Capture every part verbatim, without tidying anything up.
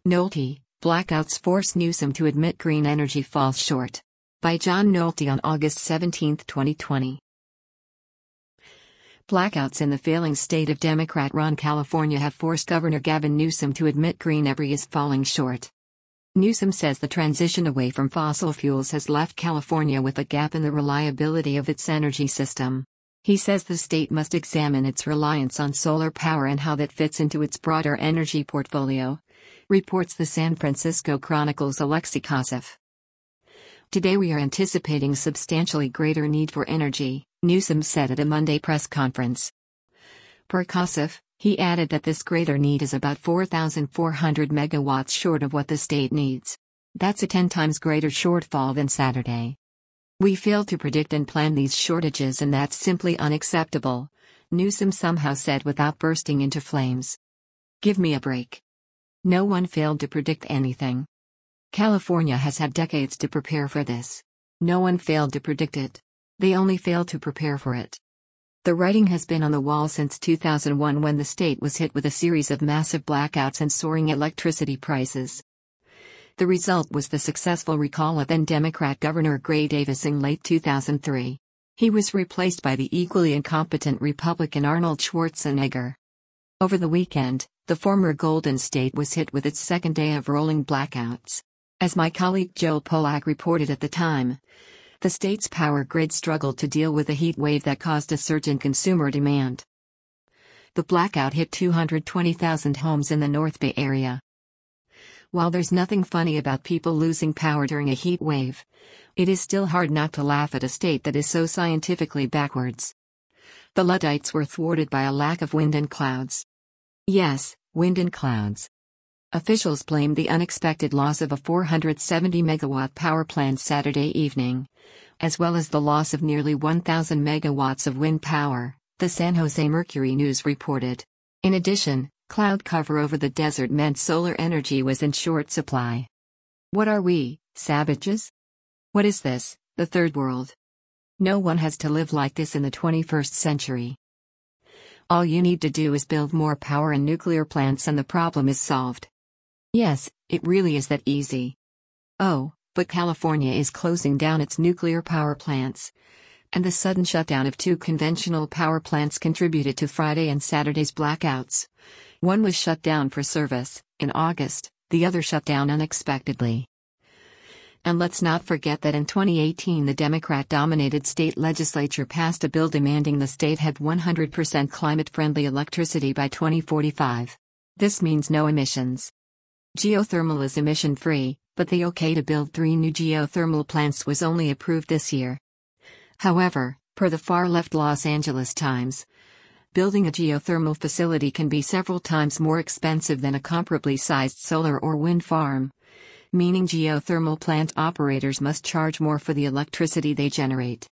Nolte, blackouts force Newsom to admit green energy falls short. By John Nolte on August seventeenth, twenty twenty. Blackouts in the failing state of Democrat-run California have forced Governor Gavin Newsom to admit green energy is falling short. Newsom says the transition away from fossil fuels has left California with a gap in the reliability of its energy system. He says the state must examine its reliance on solar power and how that fits into its broader energy portfolio, reports the San Francisco Chronicle's Alexei Koseff. Today we are anticipating substantially greater need for energy, Newsom said at a Monday press conference. Per Koseff, he added that this greater need is about four thousand four hundred megawatts short of what the state needs. That's a ten times greater shortfall than Saturday. We failed to predict and plan these shortages, and that's simply unacceptable, Newsom somehow said without bursting into flames. Give me a break. No one failed to predict anything. California has had decades to prepare for this. No one failed to predict it. They only failed to prepare for it. The writing has been on the wall since two thousand one, when the state was hit with a series of massive blackouts and soaring electricity prices. The result was the successful recall of then Democrat Governor Gray Davis in late two thousand three. He was replaced by the equally incompetent Republican Arnold Schwarzenegger. Over the weekend, the former Golden State was hit with its second day of rolling blackouts. As my colleague Joel Pollack reported at the time, the state's power grid struggled to deal with a heat wave that caused a surge in consumer demand. The blackout hit two hundred twenty thousand homes in the North Bay area. While there's nothing funny about people losing power during a heat wave, it is still hard not to laugh at a state that is so scientifically backwards. The Luddites were thwarted by a lack of wind and clouds. Yes, wind and clouds. Officials blamed the unexpected loss of a four hundred seventy megawatt power plant Saturday evening, as well as the loss of nearly one thousand megawatts of wind power, the San Jose Mercury News reported. In addition, cloud cover over the desert meant solar energy was in short supply. What are we, savages? What is this, the third world? No one has to live like this in the twenty-first century. All you need to do is build more power and nuclear plants and the problem is solved. Yes, it really is that easy. Oh, but California is closing down its nuclear power plants. And the sudden shutdown of two conventional power plants contributed to Friday and Saturday's blackouts. One was shut down for service, in August, the other shut down unexpectedly. And let's not forget that in twenty eighteen the Democrat-dominated state legislature passed a bill demanding the state have one hundred percent climate-friendly electricity by twenty forty-five. This means no emissions. Geothermal is emission-free, but the okay to build three new geothermal plants was only approved this year. However, per the far-left Los Angeles Times, building a geothermal facility can be several times more expensive than a comparably sized solar or wind farm, meaning geothermal plant operators must charge more for the electricity they generate.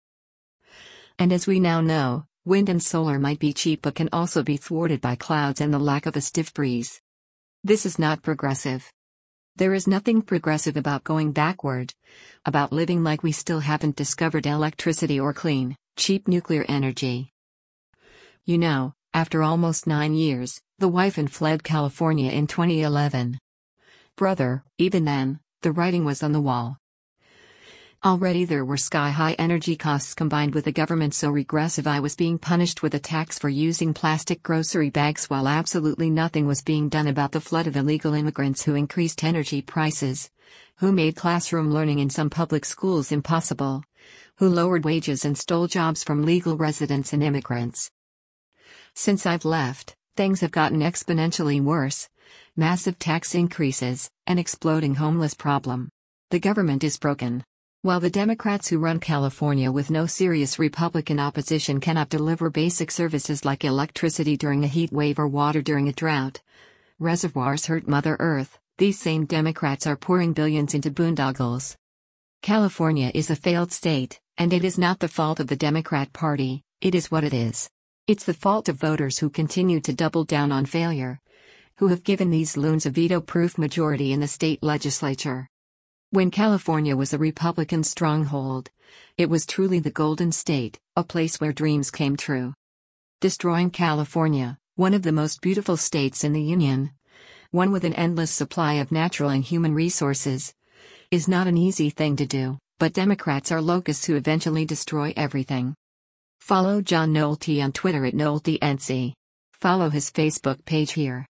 And as we now know, wind and solar might be cheap but can also be thwarted by clouds and the lack of a stiff breeze. This is not progressive. There is nothing progressive about going backward, about living like we still haven't discovered electricity or clean, cheap nuclear energy. You know, after almost nine years, the wife fled California in twenty eleven. Brother, even then, the writing was on the wall. Already there were sky-high energy costs combined with a government so regressive I was being punished with a tax for using plastic grocery bags while absolutely nothing was being done about the flood of illegal immigrants who increased energy prices, who made classroom learning in some public schools impossible, who lowered wages and stole jobs from legal residents and immigrants. Since I've left, things have gotten exponentially worse. Massive tax increases, an exploding homeless problem. The government is broken. While the Democrats who run California with no serious Republican opposition cannot deliver basic services like electricity during a heat wave or water during a drought, reservoirs hurt Mother Earth, these same Democrats are pouring billions into boondoggles. California is a failed state, and it is not the fault of the Democrat Party, it is what it is. It's the fault of voters who continue to double down on failure, who have given these loons a veto-proof majority in the state legislature. When California was a Republican stronghold, it was truly the Golden State, a place where dreams came true. Destroying California, one of the most beautiful states in the Union, one with an endless supply of natural and human resources, is not an easy thing to do, but Democrats are locusts who eventually destroy everything. Follow John Nolte on Twitter at NolteNC. Follow his Facebook page here.